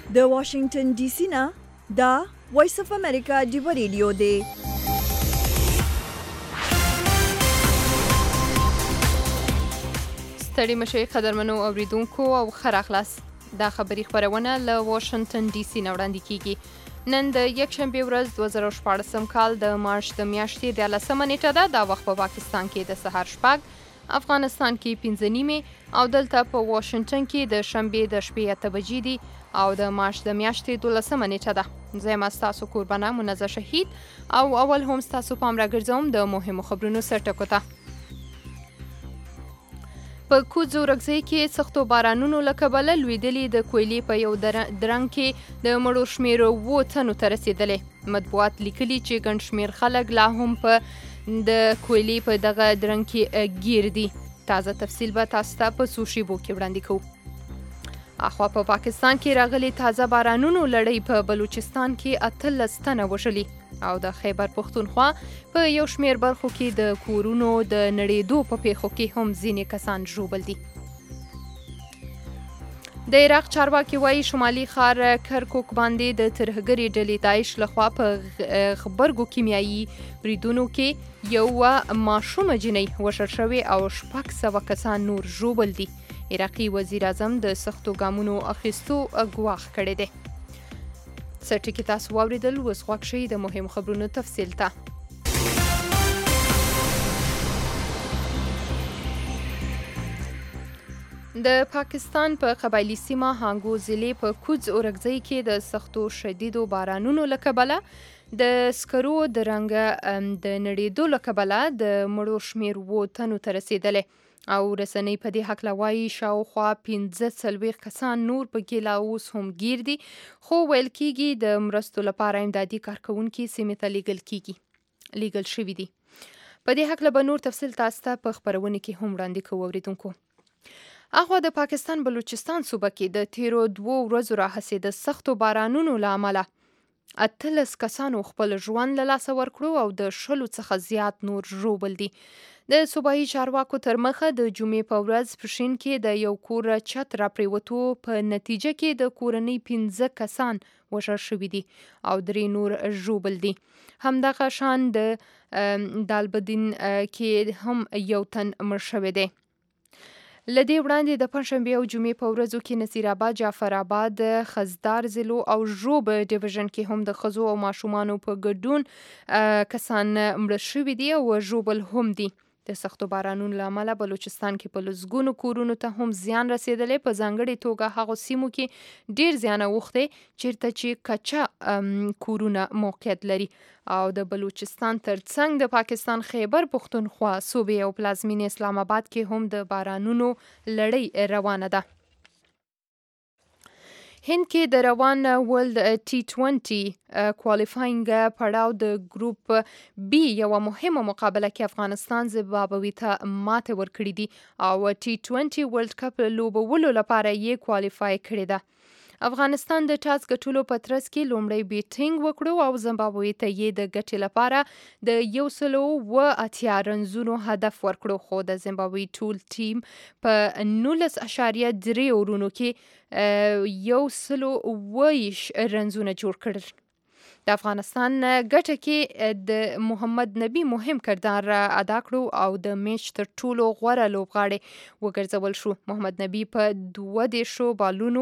د واشنگټن ډي سي نه دا وایس اف امریکا ډیو ریډیو دی. ستړي مشئ قدرمنو اوریدونکو او ښه راغلاست. دا خبري خپرونه له واشنگټن ډي سي نه وړاندې کیږي. نن د یکشنبې ورځ 2014 کال د مارچ د میاشتې 13 نیټه ده. دا وخت په پاکستان کې د سهار 6، افغانستان کې 5 نیمې او دلته په واشنگټن کې د شنبې د شپې 8 بجې دي او د مارچ د میاشتې 12 نیټه ده. زه یم ستاسو قربانه منزه شهید او اول هم ستاسو پام راګرځوم د مهمو خبرونو سرټکو ته. په کوز ورکزۍ کې سختو بارانونو له کبله لوېدلي د کویلې په یو درنګ کې د مړو شمېر 7 تنو ته رسېدلی. مطبوعات لیکلي چې ګڼ شمېر خلک لا هم په د کویلې په دغه درنګ کې ګیر دي. تازه تفصیل به تاسو ته په څو شیبو کې وړاندې کوو. اخوا په پاکستان کې راغلي تازه بارانونو لړۍ په بلوچستان کې 18 تنه وژلي او د خیبر پښتونخوا په یو شمېر برخو کې د کورونو د نړېدو په پیښو کې هم ځینې کسان ژوبل دي. د عراق چارواکي وایي شمالي ښار کرکوک باندې د ترهګرې ډلې داعش لخوا په غبرګو کیمیایي بریدونو کې یوه ماشومه جنۍ وژل شوې او 600 کسان نور ژوبل دي. عراقي وزیر اعظم د سختو ګامونو اخیستو ګواښ کړی دی. څه ټکي تاسو واورېدل، اوس غوږ شئ د مهمو خبرونو تفصیل ته. د پاکستان په قبایلي سیمه هانګو ضلع په کوز اورکزۍ کې د سختو شدیدو بارانونو له کبله د سکرو د رنګه د نړېدو له کبله د مړو شمېر 7 تنو ته رسېدلی او رسنۍ په دې هکله وایي شاوخوا 45 کسان نور په کې لا اوس هم ګیر دي، خو ویل کېږي د مرستو لپاره امدادي کارکوونکي سیمې ته لیږل شوي دي. په دې هکله به نور تفصیل تاسو ته په خپرونه کې هم وړاندې کوو اوریدونکو. اخوا د پاکستان بلوچستان صوبه کې د تیرو 2 ورځو راهیسې د سختو بارانونو له امله 18 کسانو خپل ژوند له لاسه ورکړو او د 20 څخه زیات نور ژوبل دي. د صوبایي چارواکو تر مخه د جمعې په ورځ په شین کې د یو کور چت راپریوتو په نتیجه کې د کورنۍ 15 کسان وژل شوي دي او 3 نور ژوبل دي. همدغه شان د دالبدین کې هم یو تن مړ شوی دی. لدې وړاندې د پنځشنبې او جمعې په ورځو کې نصیر آباد، جعفر آباد، خزدار ضلعو او ژوب ډیویژن کې هم د ښځو او ماشومانو په ګډون کسان مړه شوي دي او ژوبل هم دي. د سختو بارانونو له امله بلوچستان کې په لسګونو کورونو ته هم زیان رسېدلی، په ځانګړې توګه هغو سیمو کې ډیر زیان اوښتی چیرته چې کچا کورونه موقعیت لري او د بلوچستان ترڅنګ د پاکستان خیبر پښتونخوا صوبې او پلازمینې اسلام آباد کې هم د بارانونو لړۍ روانه ده. هند کې د روان ورلد T20 کوالیفاینګ پړاو د ګروپ بی یوه مهمه مقابله کې افغانستان زیمبابوې ته ماته ورکړې دي او T20 ورلد کپ لوبولو لپاره یې کوالیفای کړې ده. افغانستان د ټاس ګټلو په ترڅ کې لومړی بیټینګ وکړو او زیمبابوې ته یې د ګټې لپاره د 180 رنزونو هدف ورکړو، خو د زیمبابوې ټول ټیم په 19.3 اورونو کې 120 رنزونه جوړ کړل. د افغانستان ګټه کې د محمد نبی مهم کردار ادا کړو او د میچ تر ټولو غوره لوبغاړی وګرځول شو. محمد نبی په 2 بالونو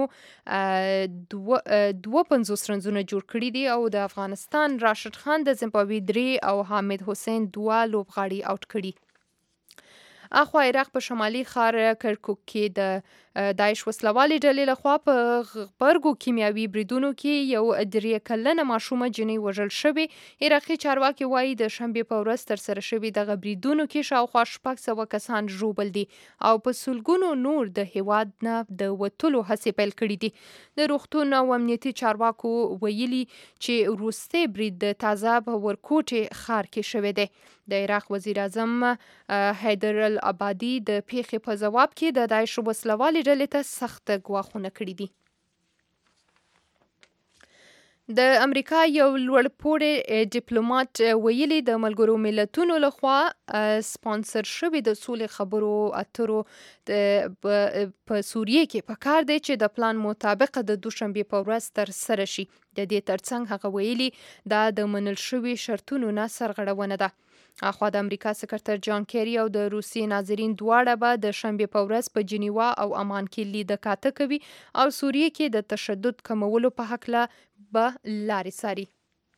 52 رنزونه جوړ کړي دي او د افغانستان راشد خان د زیمبابوې 3 او حامد حسین 2 لوبغاړي آوټ کړي. اخوا عراق په شمالي ښار کرکوک کې د داعش وسلوالې ډلې لخوا په غبرګو کیمیاوي بریدونو کې یو 3 کلنه ماشومه جنۍ وژل شوې. عراقي چارواکي وایي د شنبې په ورځ ترسره شوي دغه بریدونو کې شاوخوا 600 کسان ژوبل دي او په سلګونو نور د هیواد نه د وتلو هڅې پیل کړي دي. د روغتون او امنیتي چارواکو ویلي چې وروستی برید د تازه په ورکوټې ښار کې شوی دی. د عراق وزیر اعظم حیدر العبادي د پیښې په ځواب کې د داعش وسلوالې ډلې ته سخت ګواښونه کړي دي. د امریکا یو لوړپوړی ډیپلوماټ ویلي د ملګرو ملتونو لخوا سپانسر شوي د سولې خبرو اترو په سوریه کې پکار دی چې د پلان مطابق د دوشنبې په ورځ ترسره شي. د دې ترڅنګ هغه ویلي دا د منل شوي شرطونو نه سرغړونه ده. اخوا د امریکا سکرتر جان کیری او د روسیې ناظرین دواړه به د شنبې په ورځ په جنیوا او امان کې لیده کاته کوي او سوریه کې د تشدد کمولو په هکله به لارې څاري.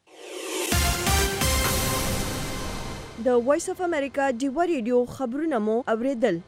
د وایس اف امریکا ډیوه ریډیو خبرونه مو اوریدل.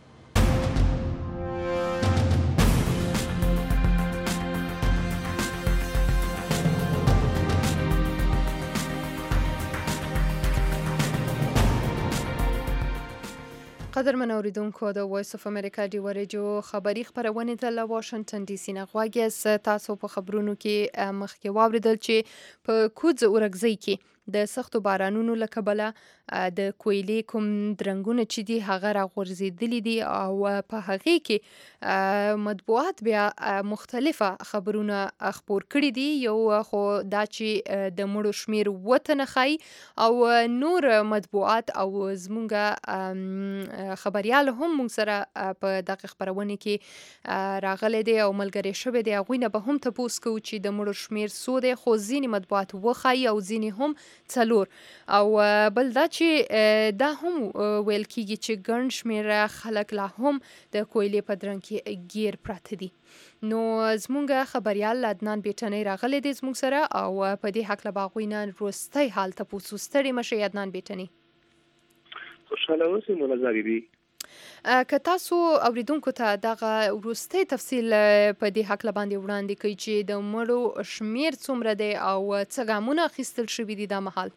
قدرمن اوریدونکو د وایس اف امریکا ډیوه ریډیو خبری خبرونه ته له واشنگټن ډي سي نه غواړي. تاسو په خبرونو کې مخکې واوریدل چې په کوز اورګزۍ کې د سختو بارانونو له کبله د کویلې کوم درنګونه چې دي هغه راغورځېدلي دي او په هغې کې مطبوعات بیا مختلفه خبرونه خپور کړي دي. یو خو دا چې د مړو شمیر وتنه ښایي او نور مطبوعات او زمونږ خبریال هم مونږ سره په دغه خبرونه کې راغلی دی او ملګری شوی دی. هغوی نه به هم تپوس کوو چې د مړو شمیر څو دی، خو ځینې مطبوعات وښایي او ځینې هم 4 او بل دا چې دا هم ویل کیږي چې ګڼ شمېره خلک لا هم د کویلې په درنګ کې ګیر پراته دي. نو زمونږ خبریال عدنان بیټنۍ راغلی دی زمونږ سره او په دې هکله به هغوی نه وروستی حال تپوس. ستړي مشئ عدنان بیټنۍ. خوشحاله اوسئ مولانا بیبي. که تاسو اوریدونکو ته دغه وروستی تفصیل په دې هکله باندې وړاندې کوي چې د مړو شمیر څومره دی او څه ګامونه اخیستل شوي دي دا مهال.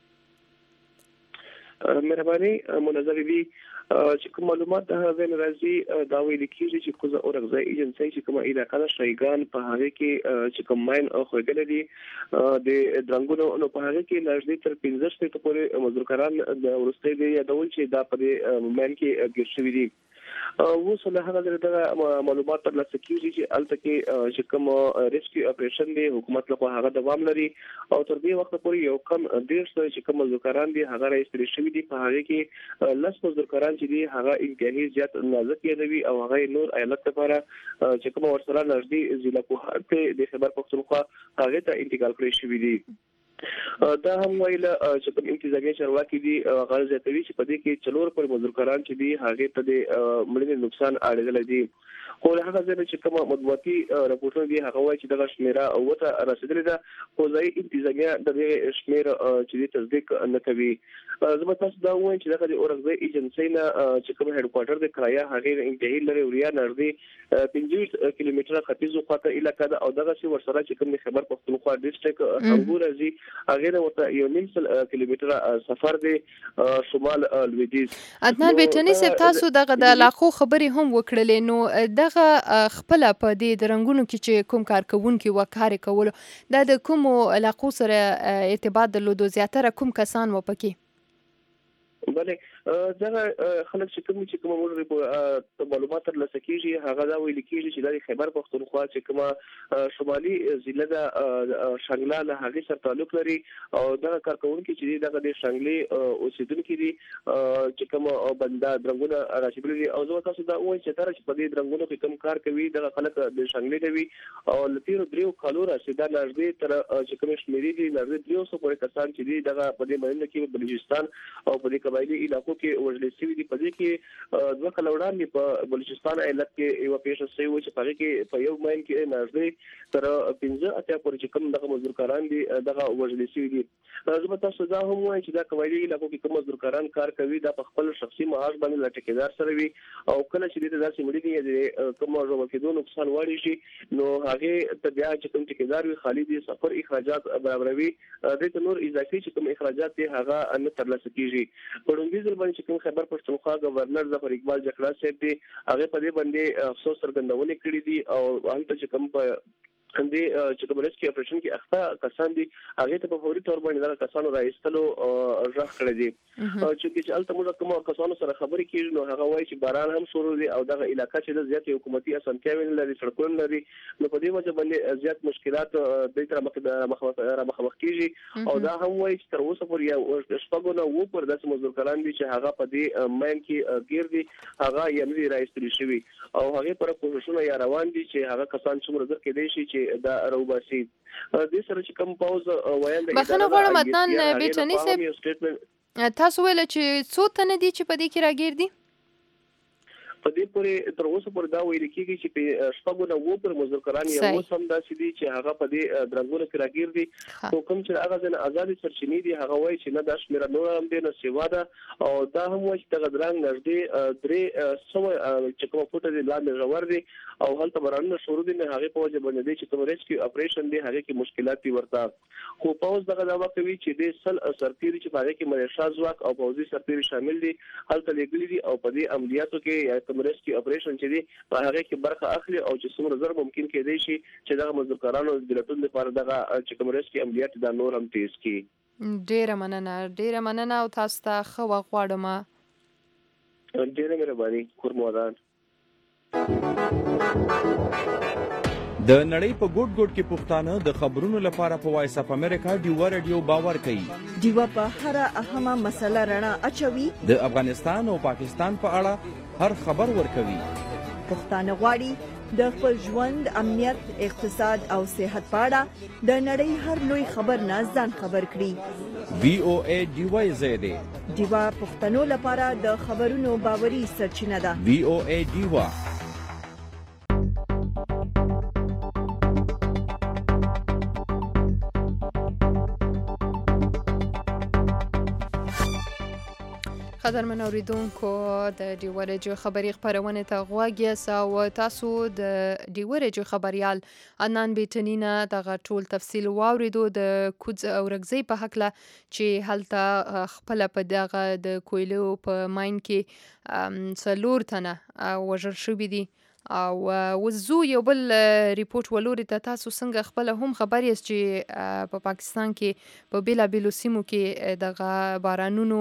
مهرباني مولانا بیبي چې کوم معلومات د هغه راځي دا ویل کیږي چې کوزه اورګزای ایجنسی چې کومه علاقه د شایګان په هغه کې چې کوم ماین او خوګل دي د درنګونو نو په هغه کې لږ تر 15 ته پورې مزدورکاران د ورسته دي یادول چې دا په ماین کې ګیر شوی دي. اوس له هغه د معلومات تر لاسه کیږي چې الته کې چې کوم ریسکیو اپریشن دی حکومت له هغه دوام لري او تر دې وخت پورې یو کم 150 چې کوم مزدورکاران دي هغه راځي شوی دي. په هغه کې لس مزدورکاران چې دي هغه انتهایی زیات نازک یادوي او هغه نور ایالت لپاره چې کوم ورسره نږدې ضلع کوهاټ د خبر پښتونخوا هغه ته انتقال کړی شوی دي. دا هم ویل چې په انتظامیه چارواکي دي غاړه زیاتوي چې په دې کې 4 پر مزدورکاران چې دي هغه ته د مړینې نقصان اړیدل دي. خو له هغه ځای چې کوم مطبوعاتي راپورټونه دي هغه وایي چې دغه شمیره اوته رسیدلې ده خو ځای انتظامیه د دې شمیره چې تصدیق نه کوي. زما تاسو دا وایم چې دغه اورګزای ایجنسی نه چې کوم هډ کوارټر د کرایه هغه انتهایی لري وریا نږدې 25 کیلومتره ختیځو خواته علاقه ده او دغه چې ورسره چې کوم خبر پښتونخوا ډیسټریکټ انګور ازي هغه ورته یو نیم کیلومتره سفر دی شمال لویدیز. عدنان بیټنۍ صاحب تاسو دغه د علاقو خبرې هم وکړلې نو دغه خپل په دې درنګونو کې چې کوم کارکونکو وکړي کول دا د کوم علاقو سره ارتباط درلودو زیاتره کوم کسان و پکې؟ بله دا خلک چې کوم موږ معلومات تر لاسه کیږي هغه دا ویل کیږي چې د خبر پښتونخوا چې کومه شمالي ضلع د شنګلا له هغه سره تعلق لري او دا کارکونکو چې دغه د شنګلي اوسیدونکو دي چې کوم بندا درنګونه راشي او زه تاسو دا وایم چې تر چې په دې درنګونو کې کوم کار کوي د خلک د شنګلي دی او لتیرو دریو کالو راشي دا لږ تر چې کوم شمیرې دي لږ 300 پورې کسان چې دي دغه په دې باندې کې بلوچستان او په دې قبایلی علاقو کې وژل شوي دي. په دې کې دوه کال وړاندې په بلوچستان ایالت کې یو پیښه شوې و چې په هغه کې په یو ماین کې نږدې تر 15 اتیا پورې چې کوم دغه مزدورکاران دي دغه وژل شوي دي. زما تاسو دا هم وایي چې دا قبایلی علاقو کې کوم مزدورکاران کار کوي دا په خپل شخصي معاش باندې لا ټیکدار سره وي او کله چې د داسې مړي دي کوم ژوند کې نقصان واړي شي نو هغه ته بیا چې کوم ټیکدار وي خالي دي سفر اخراجات برابروي د نور اضافي چې کوم اخراجات دي هغه نه ترلاسه کیږي. په لومړي ځل باندې چې کوم خبر پښتونخوا گورنر ظفر اقبال جکړه صاحب دی هغه په دې باندې افسوس څرګندونه کړې دي او هلته چې کوم په اندې چې کوم ریسکي اپریشن کې اخته کسان دي هغه ته په فوري تور باندې دا کسانو راځلو ځخ کړی دي چې البته موږ کوم کسانو سره خبرې کیږو نو هغه وایي چې باران هم شروع دي او دغه علاقې چې د زیات حکومتي اسانتیاوې لري سړکونه لري نو په دې وجه باندې زیات مشکلات د تر مخ کیږي او دا هم وایي چې تر اوسه پورې یو شپږ نه و پر داسې مزدور کلان دي چې هغه په دې ماین کې ګیر دي هغه یمني راځي شوی او هغه پر کوششونه یا روان دي چې هغه کسان څومره ځکه کېدای شي چې دا روباسي د سره چې کوم پاوز وایي د بخنه غواړم عدنان بیٹنی صاحب تاسو ویل چې څو تنه دي چې په دې کې راګیر دي په دې پورې تر اوسه پورې دا ویل کېږي چې په شپږو نه و پر مذکران یو سم داسې دي چې هغه په دې درنګونو کې راګیر دي حکم چې هغه د آزادي سرچینې دي هغه وایي چې نه د شمیره نور هم دي نه سیوا ده او دا هم وایي چې د درنګ نږدې درې سو چې کوم فوټه دي لاندې ژور دي او هلته برانه شروع دي نه هغه په وجه باندې چې کوم ریسکیو اپریشن دي هغه کې مشکلات دي ورته خو پاوز دغه دا کوي چې د سل سرتیري چې هغه کې ملیشیا ځواک او پوځي سرتیري شامل دي هلته لګلي دي او په دې عملیاتو کې ریسکیو اپریشن چې دی په هغه کې برخه اخلي او چې څومره زر ممکن کېدای شي چې دغه مذکرانو د دولتونو لپاره دغه چې کوم ریسکي عملیات د نور هم تیز کی ډیره مننه او تاسو ته خو غواړم ډیره مهرباني کورمودان د نړۍ په ګوټ ګوټ کې پښتانه د خبرونو لپاره په وایس اف امریکا ډیو رادیو باور کوي ډیو په هر اهمه مسله رڼا اچوي د افغانستان او پاکستان په اړه هر خبر ورکوي پښتانه غواړي د خپل ژوند امنیت اقتصاد او صحت په اړه د نړۍ هر لوی خبر نه ځان خبر کړي VOA ډیو زید ډیو پښتنو لپاره د خبرونو باوري سرچینه ده VOA ډیو قدرمن اوریدونکو د ډیو رادیو خبری خبرونه ته غوږ یاست او تاسو د ډیو رادیو خبريال عدنان بیٹنی نه دغه ټول تفصیل واوریدو د کوز او رګزی په حق له چې هلته خپل په دغه د کویلو په ماین کې څلور تنه وژل شوي دي او وزو یو بل ریپورت ولوري ته تاسو څنګه خپل هم خبر یاست چې په پاکستان کې په بیلا بیلو سیمو کې دغه بارانونو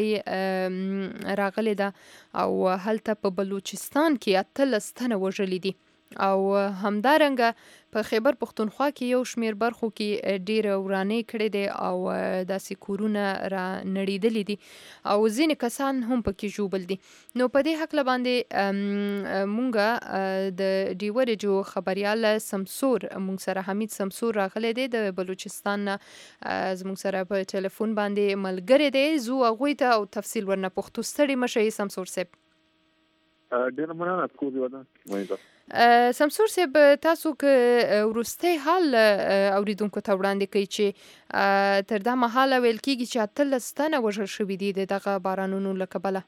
لړۍ راغلي ده او هلته په بلوچستان کې 13 تنه وژلي دي او همدارنګه په خیبر پختونخوا کې یو شمیر برخو کې ډیره ورانې کړې دي او داسې کورونه را نړیدلې دي او ځینې کسان هم پکې ژوبل دي نو په دې حق باندې مونږه د ډیو رادیو خبريال سمسور مونږ سره حمید سمسور راغلی دی د بلوچستان زمونږ سره په ټلیفون باندې ملګری دی زو هغوی ته او تفصیل ورنه پښتو ستړي مشي سمسور صاحب ډیر مننه کوزي ودا سمسور صاحب تاسو که ورسته حال اوریدونکو ته وړاندې کوي چې تر دا مهاله ویل کېږي چې 13 تنه وژل شوي دي دغه بارانونو له کبله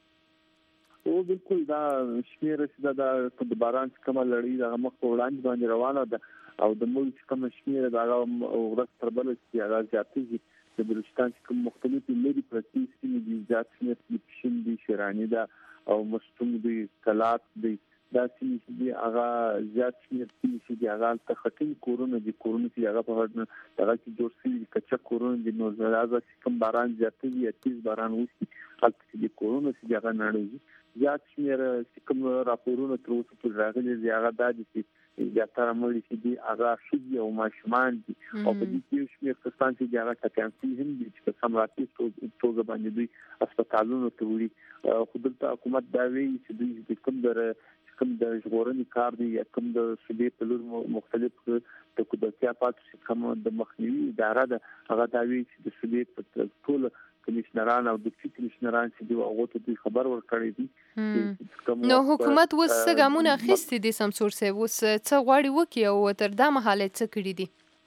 او بالکل دا شمیر چې د باران کومه لړۍ د مخ وړاندې باندې روانه ده او د ملک کوم شمیر دا ورځ تر بل چې هغه زیاتېږي د بلوچستان کوم مختلفې لري پرتی سیمې دي ذات شمیر پښین دي شرانی ده او مستوم دي کلات دي دا چې دی هغه زیات شمیر چې دی هغه تخټین کورونه دي کورونه چې هغه په هغه کې جوړ شوي کچا کورونه دي نو زړه کوم باران زیاتې یا تیز باران وشي هلته دي کورونه چې هغه نړۍ زیات شمیر کوم راپورونه تر اوسه پورې راغلي دي هغه د دې زیاتره مړي چې دی هغه شوي او ماشومان دي او په دې کې شمیر کسان چې هغه کتانسي هم دي چې سمراتي توګه باندې دوی هسپتالونو ته وړي خو دلته حکومت دا وایي چې دوی کوم د ژغورنې کار دی یا کوم د صوبې په لور مختلف د قدرتیا پاتې کوم د مخنیوي اداره ده هغه دا وی چې د صوبې په ټول کمشنران او د کمشنران چې دی هغه ته خبر ورکړی دي نو حکومت وس څنګه اخیستي دي سمسور صاحب وس څه غواړي وکي او تر دا مهاله څه کړی دي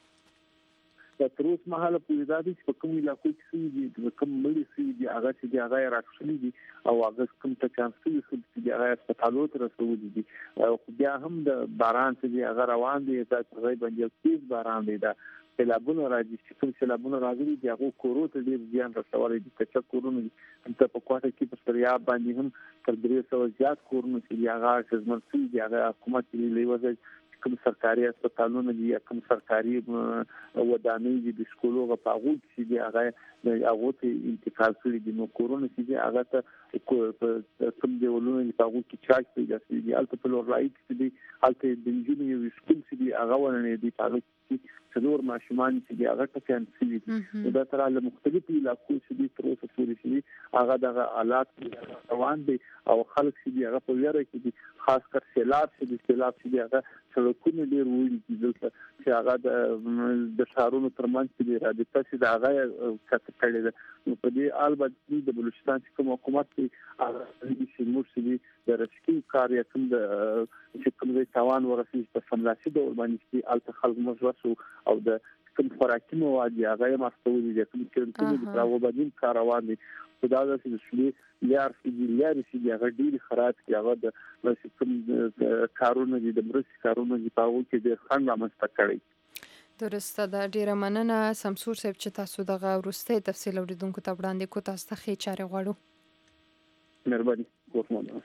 تر اوسه مهاله په ازادي په کومه علاقو کې دي کوم ملي سي دي هغه چې هغه راښلي دي او هغه کوم ته چانسي چې هغه هسپتالو ته رسولي دي او بیا هم د باران چې هغه روان دي دا تقریبا یو تیز باران دی دا سیلابونه راځي چې کوم سیلابونه راځي دي هغه کورو ته ډیر زیان رسولي دي چې کورونه ته په کوټه کې په سریا باندې هم تر 300 زیات کورونه چې هغه ځمرسي دي هغه حکومت لې وځي کوم سرکاري هسپتالونه دي یا کوم سرکاري ودانۍ دي د سکولو غواړي چې هغه ته انتقال کړي دي نو کورونه چې هغه ته کوم دی ولونه په هغه کې چارج پیدا کیږي البته په لور راځي چې البته د انجینرینګ سکول چې هغه ولنه دي په هغه کې څلور ماشومان چې هغه ته کانسل دي دا تر له مختلفو علاقو چې تر اوسه پورې چې هغه د حالات روان دي او خلک چې هغه په ویره کې دي خاص کر سیلاب چې هغه سړکونه ډیر وړي دي دلته چې هغه د شهرونو ترمنځ کې رابطه چې دا هغه کټ کړي ده په دې البته د بلوچستان کوم حکومت کې هغه چې موږ د رسکي کار یا کوم د چې کوم د توان ورسېږي په سملاسي ډول باندې چې الته خلک مزوسو او د کوم خوراکي مواد هغه مستوي دي کوم چې د راوبدین کاروان دي خدا د سړي لیار چې هغه ډیر خراب دی هغه د کوم کارونه دي د مرستې کارونه دي په هغه کې د خنډ رامنځته کړي درسته دا ډیره مننه سمسور صاحب چې تاسو دغه وروستي تفصیل اوریدونکو ته وړاندې کو تاسو ته ښه چاره غواړو مهرباني کوم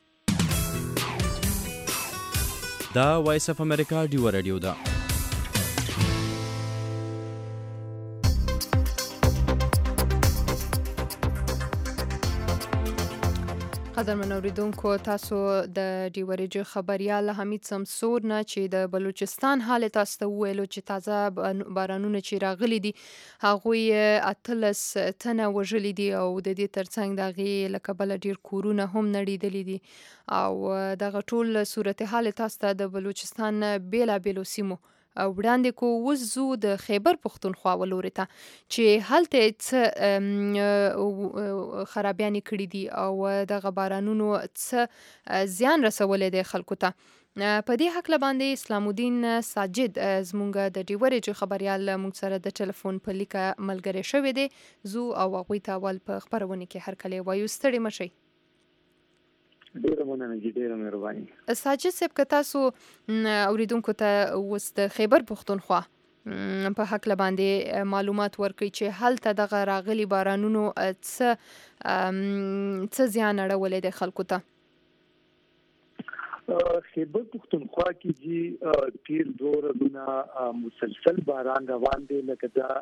دا وایس اف امریکا ډیو رادیو دا قدرمن اوریدونکو تاسو د ډیوريجو خبريال حمید سمسور نه چې د بلوچستان حالت تاسو ته ویلو چې تازه بارانونه چې راغلي دي هغه اتلس تنه وژلي دي او د دې ترڅنګ دغه لکه بل ډیر کورونه هم نړیدلي دي او دغه ټول صورتحال تاسو ته د بلوچستان بیلابیلو سیمو وړاندې کو وزو د خیبر پختونخوا ولوري ته چې هلته څه خرابيانې کړې دي او د غبارانونو څه زیان رسولې دي خلکو ته په دې حق باندې اسلام الدین ساجد زمونږ د ډیوريجو خبريال مونږ سره د ټلیفون په لیکه ملګری شوی دی زو او هغه ته ول په خبرونه کې هر کله وایو ستړي مشي ډیره مننه ډیره مهرباني ساجد صاحب که تاسو اوریدونکو ته وست خیبر پختونخوا په حق باندې معلومات ورکړي چې هلته دغه راغلي بارانونو څه زیان اړولې د خلکو ته خیبر پختونخوا کې چې تیر دور دونه مسلسل باران روان دي لکه دا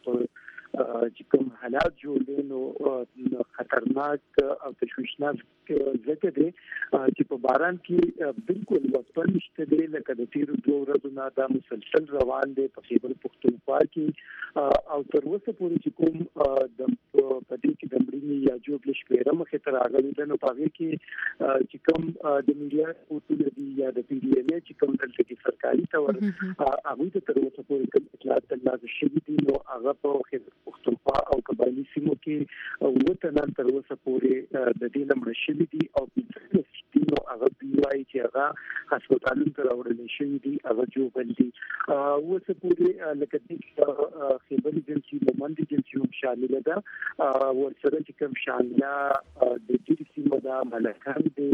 چې کوم حالات جوړ نو خطرناک او تشویشناک ځکه دي چې په باران کې بالکل وقفه نشته دی لکه د تیر دور دونه دا مسلسل روان دي په خیبر پختونخوا کې او تر اوسه پورې چې کوم د پدې کې د مړینې یا جوړ شمیره مخې ته راغلي ده نو په هغې کې چې کوم د میډیا اصول دي یا د پی ډي ام ای چې کوم دلته کې سرکاري تور هغوی ته تر اوسه پورې کوم اطلاعات ترلاسه شوي دي نو هغه په خیبر پختونخوا او قبایلي سیمو کې اووه تنان تر اوسه پورې د دې نه مړه شوي دي او نو هغه وایي چې هغه هسپتالونو ته راوړل شوي دي هغه جوړ دي اوسه پورې لکه د خیبر ایجنسي مومند ایجنسي هم شامل ده ورسره چې کوم شامله د دې سیمه ده ملکان دي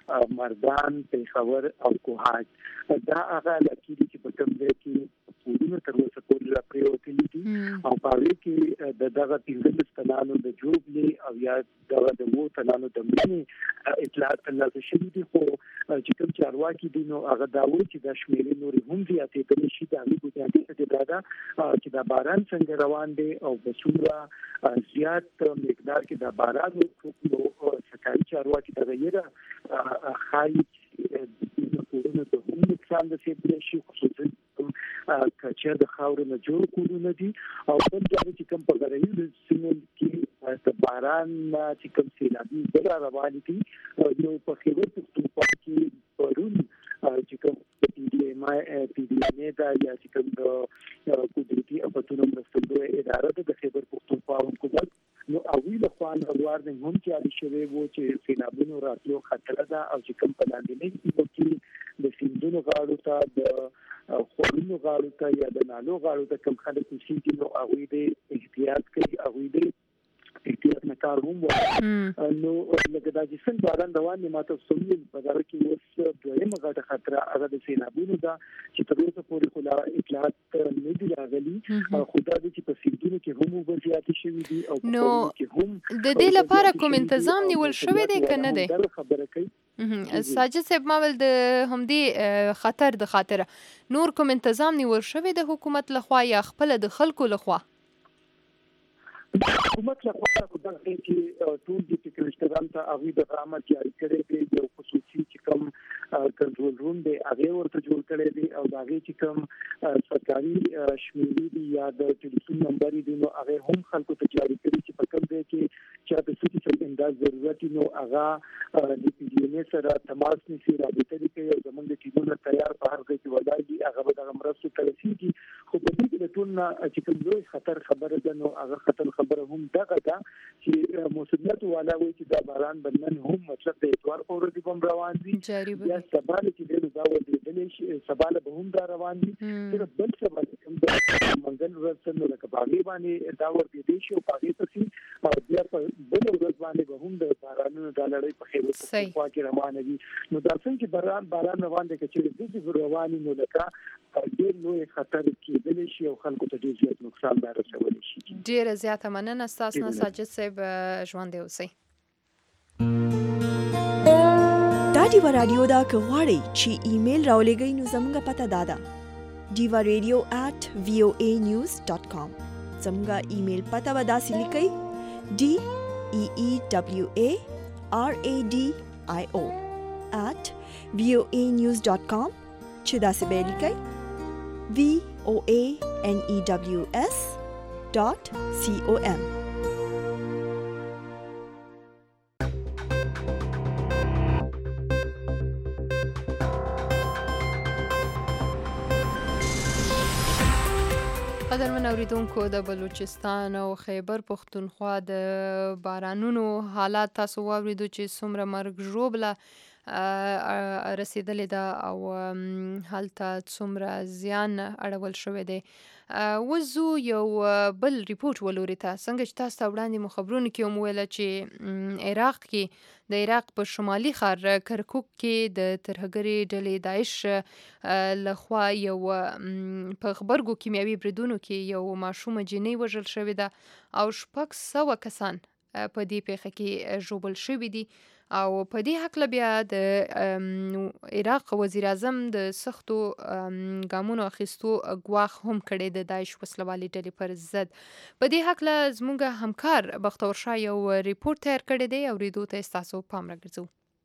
مردان پیښور او کوهاټ دا هغه لکه چې په کوم ځای کې پورونه تر اوسه پورې راپریوتلي دي او په هغې کې د دغه 15 تنانو د جوړلې او یا دغه د 9 تنانو د مړینې اطلاعات ترلاسه شوي دي خو چې کوم چارواکي دي نو هغه دا وایي چې دا شمیرې نورې هم زیاتېدلی شي د هغې بنیادي دا ده چې دا باران څنګه روان دی او په څومره زیات مقدار کې دا باران نو سرکاري چارواکي دغه یې ښایي چې کورونه ته هم نقصان رسېدلی شي خصوصا کچه د خاورو نه جوړ کورونه دي او بل دا چې کوم په غرنیو سیمو کې د باران چې کوم سیلابي زیات روان دي نو په خیبر پختونخوا کې پرون چې کوم پی ډي ام ای دا یا چې کوم د قدرتي افتونو مرستندویه اداره د خیبر پختونخوا حکومت نو هغوی له خوا نه وارننګ هم جاري شوی و چې سیلابونو راتلو خطر ده او چې کوم په لاندنۍ سیمو کې د سیندونو غاړو ته د خورونو غاړو ته یا د نالو غاړو ته کوم خلک اوسېږي نو هغوی د احتیاط کوي هغوی د احتیاط نه کار هم وایي نو لکه دا چې څنګه باران روان دی ماته سوي په دغه کې اوس دویمه غټه خطره هغه د سیلابونو ده چې تر اوسه پورې خو لا اطلاعات نه دي راغلي خو دا چې په سیندونو کې هم اوبه زیاتې شوي دي او نو د دې لپاره کوم تنظیم نیول شوی دی که نه دی خبره کوي ساجد صاحب ما ول د همدې خطر د خاطره نور کوم تنظیم نیول شوی د حکومت لخوا یا خپل د خلکو لخوا؟ حکومت لخوا په دغه کې ټول د ټیکنالوژي ته هغه د رحمت جاری کړي دي یو خصوصي چې کوم کنټرول روم دی هغه ورته جوړ کړي دي او هغه چې کوم سرکاري شمیرې دي یا د ټلیفون نمبر دي نو هغه هم خلکو ته جاری کړي چې په کوم ځای کې چې د سوتي څخه انداز ضرورت نو هغه د پی ډی ان سره تماس نیسي رابطه دي کوي او زموږ د ټیمونو تیار په هر ځای کې ولای دي هغه به د مرستو ترسيږي خو په دې کې ټول نه چې کوم لوی خطر خبره ده نو هغه خطر خبره هم دغه ده چې مسؤلیت والا وي چې دا باران بنن هم مطلب د اتوار په ورځ کوم روان دي یا سبا چې د دا ولې چې سبا به هم دا روان دي تر بل سبا کوم د منګل ورځ نو لکه باغې باندې دا ورته دي شو باغې ته او بیا په بل ورځ باندې به هم د بارانونو د لړۍ په خیر په خوا کې روان دي نو دا څنګه چې باران روان دي چې د رواني نو لکه ډېر لوی خطر کېدل شي او خلکو ته ډېر زیات نقصان رسولی شي. ډېره زیاته مننه ستاسو نه ساجد صاحب، ژوندی اوسئ. دا ډیوا رادیو دا که غواړئ چې ایمیل راولېږئ نو زموږ پته دا ده diva.radio@voanews.com. زموږ ایمیل پته به داسې لیکئ DEEWARADIO@voanews.com چې داسې به لیکئ VOANEWS.com. قدرمن اوریدونکو، د بلوچستان او خیبر پښتونخوا د بارانونو حالات تاسو واوریدو چې څومره مرګ ژوبله رسیدلې ده او هلته څومره زیان اړول شوی دی. وزو یو بل ریپورت ولوري ته څنګه چې تاسو ته وړاندې مو خبرونه کې هم ویله چې د عراق په شمالي ښار کرکوک کې د ترهګرې ډلې داعش لخوا یو په غبرګو کیمیاوي بریدونو کې یو ماشومه جنۍ وژل شوې ده او 600 کسان په دې پیښه کې ژوبل شوي دي. او په دې هکله بیا د عراق وزیر اعظم د سختو ګامونو اخیستو ګواښ هم کړی د داعش وسلوالې ډلې پر ضد. په دې هکله زموږ همکار بختور شاه یو ریپورت تیار کړی دی، اورېدو ته ستاسو پام راګرځو.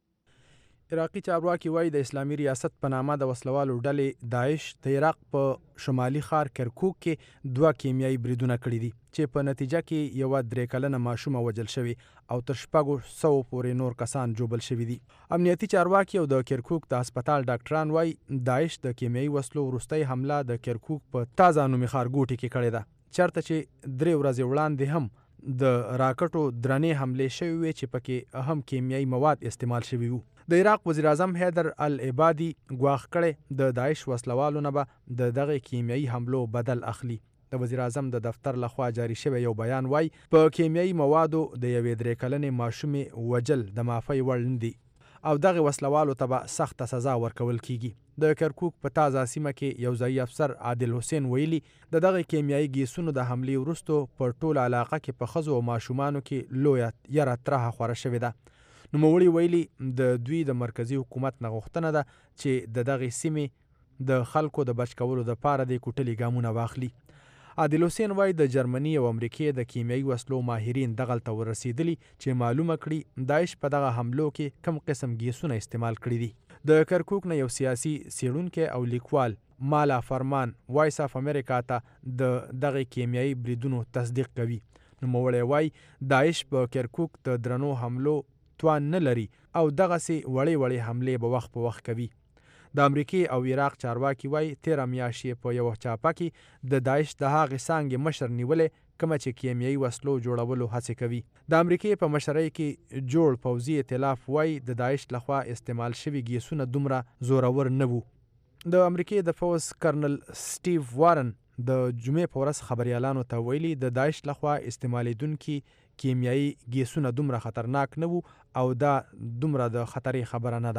عراقي چارواکي وایي د اسلامي ریاست په نامه د وسلوالو ډلې داعش د عراق په شمالي ښار کرکوک کې 2 کیمیاوي بریدونه کړي دي چې په نتیجه کې یوه 3 کلنه ماشومه وژل شوې او تر 600 پورې نور کسان ژوبل شوي دي. امنیتي چارواکي او د کرکوک د هسپتال ډاکټران وایي داعش د کیمیاوي وسلو وروستۍ حمله د کرکوک په تازه نومي ښارګوټي کې کړې ده، چېرته چې 3 ورځې وړاندې هم د راکټو درنې حملې شوې وې چې پکې هم کیمیاوي مواد استعمال شوي وو. د عراق وزیر اعظم حیدر العبادي ګواښ کړی د داعش وسلوالو نه به د دغه کیمیاوي حملو بدل اخلي. د وزیر اعظم د دفتر لخوا جاری شوی یو بیان وایي په کیمیاوي موادو د یوې 3 کلنې ماشومې وژل د معافۍ وړ نه دي او دغه وسلوالو ته به سخته سزا ورکول کیږي. د کرکوک په تازه سیمه کې یو ځایي افسر عادل حسین ویلي د دغه کیمیاوي ګیسونو د حملې وروسته په ټوله علاقه کې په ښځو او ماشومانو کې لویه یره ترهه خوره شوې ده. نوموړي ویلي د دوی د مرکزي حکومت نه غوښتنه ده چې د دغې سیمې د خلکو د بچ کولو دپاره د کوټلي ګامونه واخلي. عادل حسین وایي د جرمني او امریکې د کیمیاوي وسلو ماهرین دغلته ورسېدلي چې معلومه کړي داعش په دغه حملو کې کم قسم ګیسونه استعمال کړي دي. د کرکوک نه یو سیاسي څېړونکی او لیکوال مالا فرمان وایس اف امریکا ته د دغه کیمیاوي بریدونو تصدیق کوي. نوموړی وایي داعش په کرکوک د درنو حملو توان نه لري او دغسې وړې حملې به وخت په وخت کوي. د امریکې او عراق چارواکي وایي 13 میاشتې په یوه چاپه کې د داعش د هغې څانګې مشر نیولې کومه چې کیمیاوي وسلو جوړولو هڅې کوي. د امریکې په مشرۍ کې جوړ پوځي ائتلاف وایي د داعش لخوا استعمال شوي ګیسونه دومره زورور نه وو. د امریکې د پوځ کرنل سټیو وارن د جمعې په ورځ خبریالانو ته ویلي د داعش لخوا استعمالیدونکي کیمیاوي ګیسونه دومره خطرناک نه وو او دا دومره د خطرې خبره نه ده.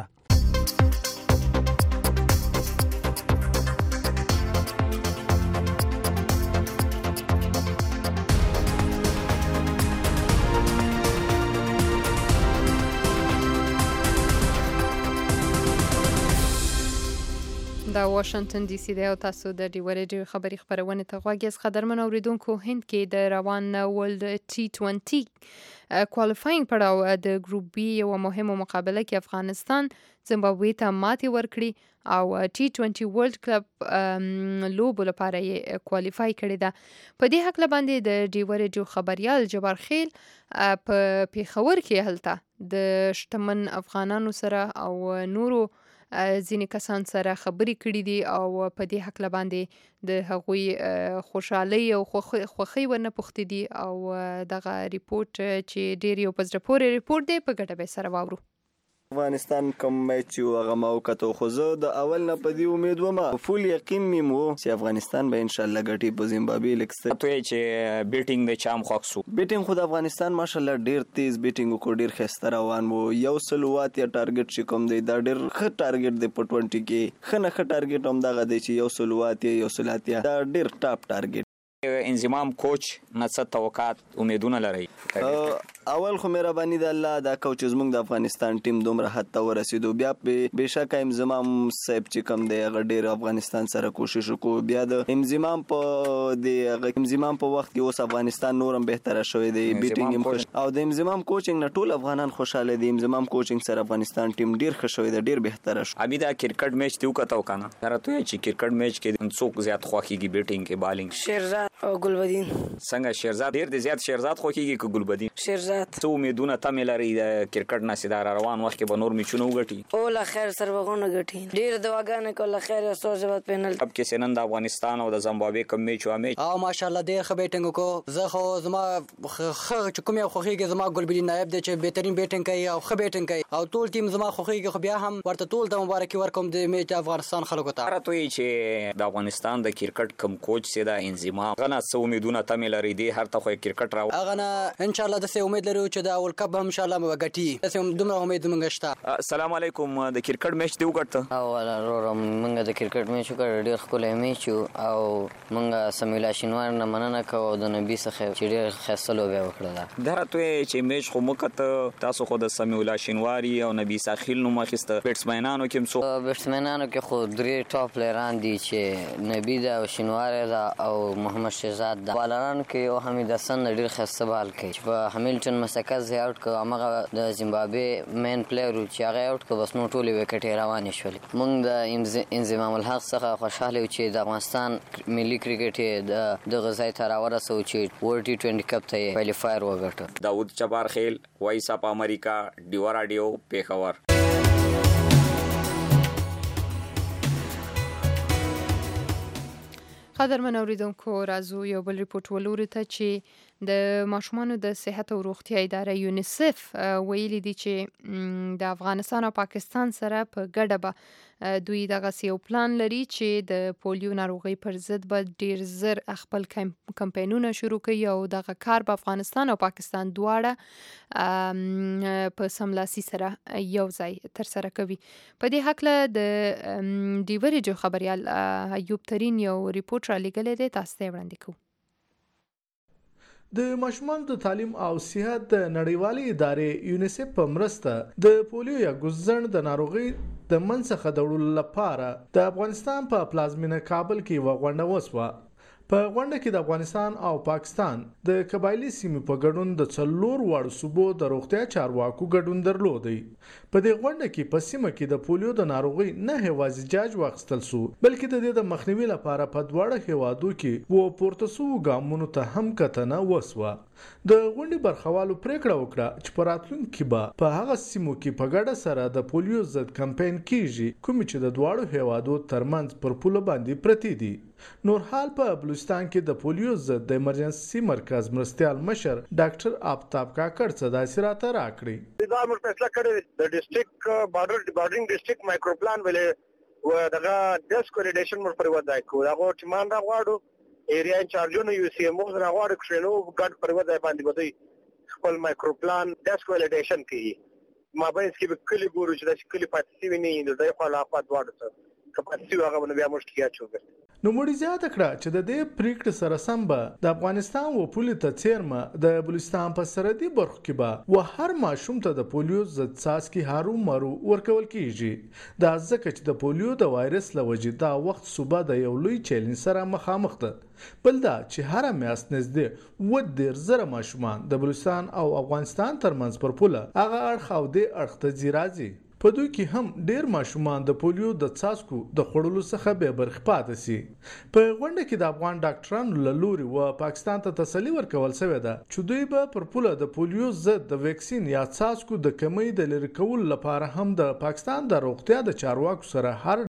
دا واشنگټن ډي سي دی او تاسو د ډیو ریډیو خبري خبرونه ته غواړئ. قدرمن اوریدونکو، هند کې د روان ورلد T20 کوالیفاینګ پړاو د ګروپ بي یو مهمه مقابله کې افغانستان زیمبابوې ته ماتې ورکړي او T20 ورلد کلب لوبو لپاره یې کوالیفای کړې ده. په دې حق باندې د ډیو ریډیو خبريال جبار خیل په پیښور کې هلته د شتمن افغانانو سره او نورو ځینې کسان سره خبرې کړې دي او په دې حق باندې د هغوی خوشحالي او خوښي ورنه پوښتې دي او دغه ریپورت چې ډېر یو په زړه پورې ریپورت دی په ګډه به سره واورو. افغانستان کوم میچ یو هغه ما وکتو، خو زه د اول نه په دې امید وم، فول یقین مې وو چې افغانستان به ان شاء الله ګټي په زیمبابوې لکسته. ته چې بیټینګ د چام خوښ سو؟ بیټینګ خو د افغانستان ماشاءالله ډیر تیز بیټینګ کو، ډیر خسته روان وو. یو سلوات یا ټارګټ چې کوم دی دا ډیر ښه ټارګټ دی په 20 کې، خنه ښه ټارګټ هم دغه دی چې یو سلوات یا یو سلاتیا دا ډیر ټاپ ټارګټ. انضمام کوچ نه څه توقعات امیدونه لري؟ اول خو مهرباني د الله دا کوچ زموږ د افغانستان ټیم دومره حد ته ورسېدو، بیا بهشکه انضمام صاحب چې کوم دی هغه ډیر افغانستان سره کوشش وکړو. بیا د انضمام په انضمام په وخت کې اوس افغانستان نورم بهتره شوی دی، بیټینګ هم خوش او د انضمام کوچینګ نه ټول افغانان خوشاله دي. انضمام کوچینګ سره افغانستان ټیم ډیر ښه شوی دی، ډیر بهتره شو. ابي دا کرکټ میچ دی وکړو کنه، راته چې کرکټ میچ کې څوک زیات خوښيږي بیټینګ کې بالینګ؟ شیرزاد او ګلبدین. څنګه شیرزاد ډیر دی زیات شیرزاد خوښيږي که ګلبدین؟ شیرزاد. څو امیدونه تم لري د کرکټ نه سیدار روان وخت کې به نور میچونه وګټي؟ او لا خیر سر وغونه غټي ډیر دواګانې کوله خیر او سوزبات پینل. اب کې سنن د افغانستان او د زیمبابوې کوم میچ و میچ او ماشاءالله ډیر ښه بیټینګ کو. زه خو زما چې کوم یو خوښيږي زما ګلبدین نائب دی چې بهترین بیټینګ کوي او ښه بیټینګ کوي او ټول ټیم زما خوښيږي، خو بیا هم ورته ټول ته مبارکي ورکوم د میچ افغانستان خلکو ته. راته چې د افغانستان د کرکټ کوم کوچ سیدا انضمام غنا څو امیدونه تم لري دی هر ته خو کرکټ راو اغه نه ان شاء الله د څه امید لرو چې د اول کپ هم ان شاء الله وګټي. تاسو دومره امید مونږ شته. السلام علیکم. د کرکټ میچ دی وګټه او ولا مونږ د کرکټ میچ وکړ، ډیر ښکلی میچ او مونږ سمیلا شینوار نه مننه کوو د نبی څخه چې ډیر ښه لوبه وکړه. درته چې میچ خو مکته تاسو خو د سمیلا شینواری او نبی ساخیل نو مخسته بیټسمنانو کې څو بیټسمنانو کې خو درې ټاپ پلیران دي چې نبی دا او شینوار دا او محمد شهزاد دا. بالرانو کې یو حمید حسن ډیر ښه بال کوي چې په همیلټن مسکز آوټ کو، هغه د زیمبابوې مین پلیئر چې هغه آوټ کو، بس نو ټولې وکټې روانې شولې. موږ د انضمام الحق څخه خوشاله یو چې د افغانستان ملي کرکټ د غزای ته راورسو چې ورلد T20 کپ ته کوالیفایر وګټه. داود جبار خیل، وایس اپ امریکا، ډیو رادیو، پیښور. قدرمن اوریدونکو، راځو یو بل ریپورت ولورو ته چې د ماشومانو د صحت او روغتیا اداره یونیسف ویلي دي چې د افغانستان او پاکستان سره په ګډه به دوی دغه یو پلان لري چې د پولیو ناروغي پر ضد به ډیر زر خپل کمپاینونه شروع کوي او دغه کار په افغانستان او پاکستان دواړه په سملاسي سره یو ځای تر سره کوي. په دې حق له د ډیو ریډیو خبريال ایوب ترين یو ریپورت را لګلې ده، تاسو ته وړاندې کوو. د ماشومان د تعلیم او صحت د نړیوالې ادارې یونیسف په مرسته د پولیو یا ګوزن د ناروغي د منځخه د وړلو لپاره د افغانستان په پلازمینه کابل کې یوه غونډه وسوه. په غونډه کې د افغانستان او پاکستان د قبایلی سیمې په ګډون د 4 واړو صوبو د روغتیا چارواکو ګډون درلودی. په دې غونډه کې په سیمه کې د پولیو د ناروغي نه هوازي جاج واخیستل سو، بلکې د دې د مخنیوي لپاره په دواړه هیوادو کې و پورته سو ګامونو ته هم کتنه وسوه. د غونډې برخوالو پریکړه وکړه چې په راتلونکي به په هغه سیمو کې په ګډه سره د پولیو ضد کمپاین کیږي کوم چې د دواړو هیوادو ترمنځ پر پوله باندې پرتی دي. نور حال په بلوچستان کې د پولیو ضد د ایمرجنسي مرکز مرستيال مشر ډاکټر آفتاب کاکړ څه داسې راته راکړي. دا موږ فیصله کړې د ډیسټریکټ بارډرینګ ډیسټریکټ مایکرو پلان ولې و دغه ډیسک ولیډیشن مر پر ودای کو دغه ټیمان راغواړو ایریا انچارجونو یو سی ام او راغواړو کښینو ګډ پر ودای باندې بده خپل مایکرو پلان ډیسک ولیډیشن کوي. ما به اس کې کلی ګورو چې د کلی پاتې ویني د خپل افات واړو څه کپاسټي هغه باندې بیا مشکلات شوګر. نوموړي زیاته کړه چې د دې پریکړې سره سم به د افغانستان و پولې ته څیرمه د بلوچستان په سرحدي برخو کې به و هر ماشوم ته د پولیو ضد څاڅکي هارو مرو ورکول کیږي دا ځکه چې د پولیو د وایرس له وجې دا وخت صوبه د یو لوی چیلنج سره مخامخ ده بل دا چې هر میاشت نږدې 10,000 ماشومان د بلوچستان او افغانستان ترمنځ پر پوله هغه اړخ او دې اړخ ته ځي راځي په دوی کې هم ډیر ماشومان د پولیو د څاڅکو د خوړلو څخه بې برخې پاتې سي په غونډه کې د افغان ډاکټرانو له لوري و پاکستان ته تسلي ورکول شوې ده چې دوی به پر پوله د پولیو ضد د ویکسین یا څاڅکو د کمی د لرې کولو لپاره هم د پاکستان د روغتیا د چارواکو سره هر